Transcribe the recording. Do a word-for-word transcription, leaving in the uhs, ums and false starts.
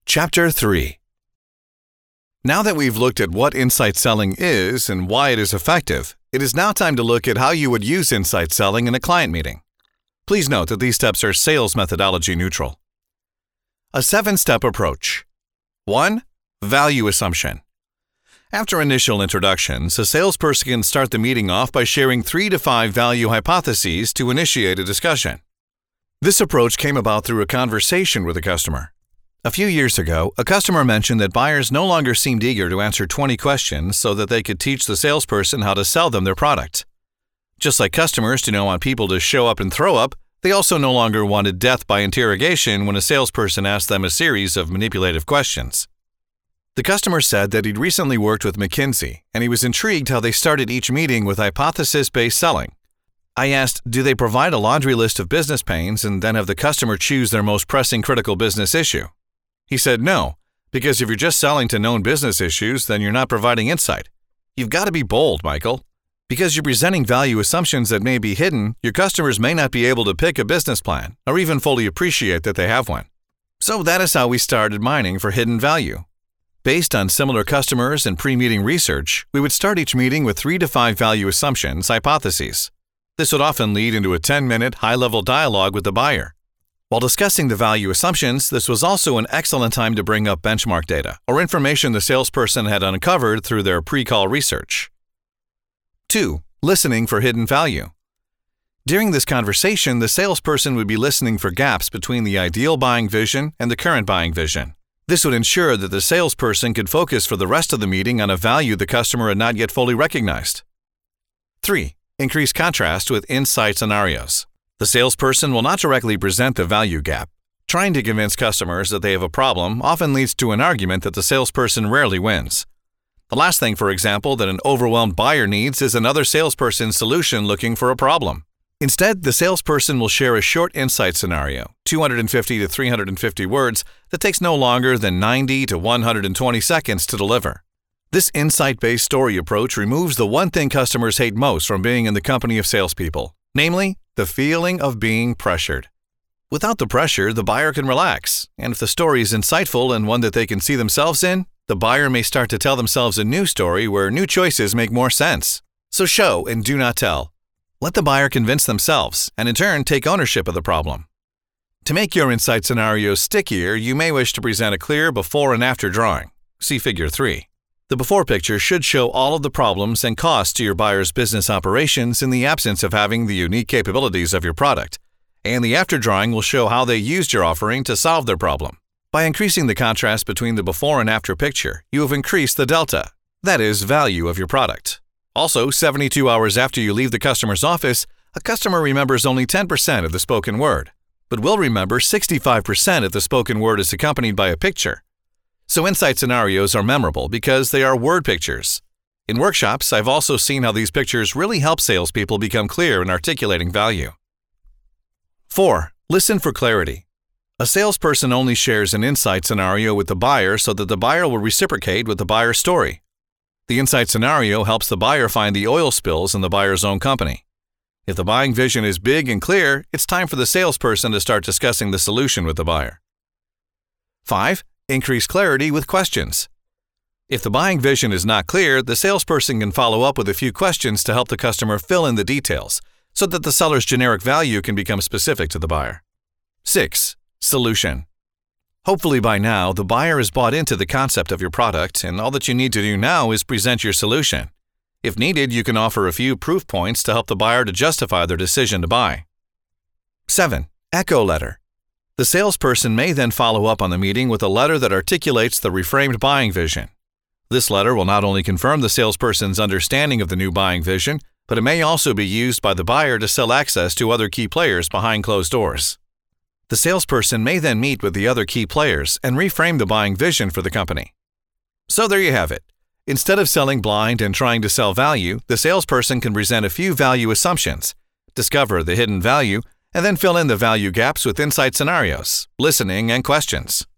Chapter three. Now that we've looked at what insight selling is and why it is effective, it is now time to look at how you would use insight selling in a client meeting. Please note that these steps are sales methodology neutral. A seven-step approach. one. Value assumption. After initial introductions, a salesperson can start the meeting off by sharing three to five value hypotheses to initiate a discussion. This approach came about through a conversation with a customer. A few years ago, a customer mentioned that buyers no longer seemed eager to answer twenty questions so that they could teach the salesperson how to sell them their product. Just like customers do not want people to show up and throw up, they also no longer wanted death by interrogation when a salesperson asked them a series of manipulative questions. The customer said that he'd recently worked with McKinsey, and he was intrigued how they started each meeting with hypothesis-based selling. I asked, do they provide a laundry list of business pains and then have the customer choose their most pressing critical business issue? He said no, because if you're just selling to known business issues, then you're not providing insight. You've got to be bold, Michael. Because you're presenting value assumptions that may be hidden, your customers may not be able to pick a business plan or even fully appreciate that they have one. So that is how we started mining for hidden value. Based on similar customers and pre-meeting research, we would start each meeting with three to five value assumptions, hypotheses. This would often lead into a ten-minute high-level dialogue with the buyer. While discussing the value assumptions, this was also an excellent time to bring up benchmark data or information the salesperson had uncovered through their pre-call research. two. Listening for hidden value. During this conversation, the salesperson would be listening for gaps between the ideal buying vision and the current buying vision. This would ensure that the salesperson could focus for the rest of the meeting on a value the customer had not yet fully recognized. three. Increase contrast with insight scenarios. The salesperson will not directly present the value gap. Trying to convince customers that they have a problem often leads to an argument that the salesperson rarely wins. The last thing, for example, that an overwhelmed buyer needs is another salesperson's solution looking for a problem. Instead, the salesperson will share a short insight scenario, two hundred fifty to three hundred fifty words, that takes no longer than ninety to one hundred twenty seconds to deliver. This insight-based story approach removes the one thing customers hate most from being in the company of salespeople, namely, the feeling of being pressured. Without the pressure, the buyer can relax, and if the story is insightful and one that they can see themselves in, the buyer may start to tell themselves a new story where new choices make more sense. So show and do not tell. Let the buyer convince themselves, and in turn take ownership of the problem. To make your insight scenarios stickier, you may wish to present a clear before and after drawing. See Figure three. The before picture should show all of the problems and costs to your buyer's business operations in the absence of having the unique capabilities of your product, and the after drawing will show how they used your offering to solve their problem. By increasing the contrast between the before and after picture, you have increased the delta, that is, value of your product. Also, seventy-two hours after you leave the customer's office, a customer remembers only ten percent of the spoken word, but will remember sixty-five percent if the spoken word is accompanied by a picture. So insight scenarios are memorable because they are word pictures. In workshops, I've also seen how these pictures really help salespeople become clear in articulating value. four. Listen for clarity. A salesperson only shares an insight scenario with the buyer so that the buyer will reciprocate with the buyer's story. The insight scenario helps the buyer find the oil spills in the buyer's own company. If the buying vision is big and clear, it's time for the salesperson to start discussing the solution with the buyer. five. Increase clarity with questions. If the buying vision is not clear, the salesperson can follow up with a few questions to help the customer fill in the details so that the seller's generic value can become specific to the buyer. six. Solution. Hopefully by now, the buyer has bought into the concept of your product, and all that you need to do now is present your solution. If needed, you can offer a few proof points to help the buyer to justify their decision to buy. seven. Echo letter. The salesperson may then follow up on the meeting with a letter that articulates the reframed buying vision. This letter will not only confirm the salesperson's understanding of the new buying vision, but it may also be used by the buyer to sell access to other key players behind closed doors. The salesperson may then meet with the other key players and reframe the buying vision for the company. So there you have it. Instead of selling blind and trying to sell value, the salesperson can present a few value assumptions, discover the hidden value, and then fill in the value gaps with insight scenarios, listening, and questions.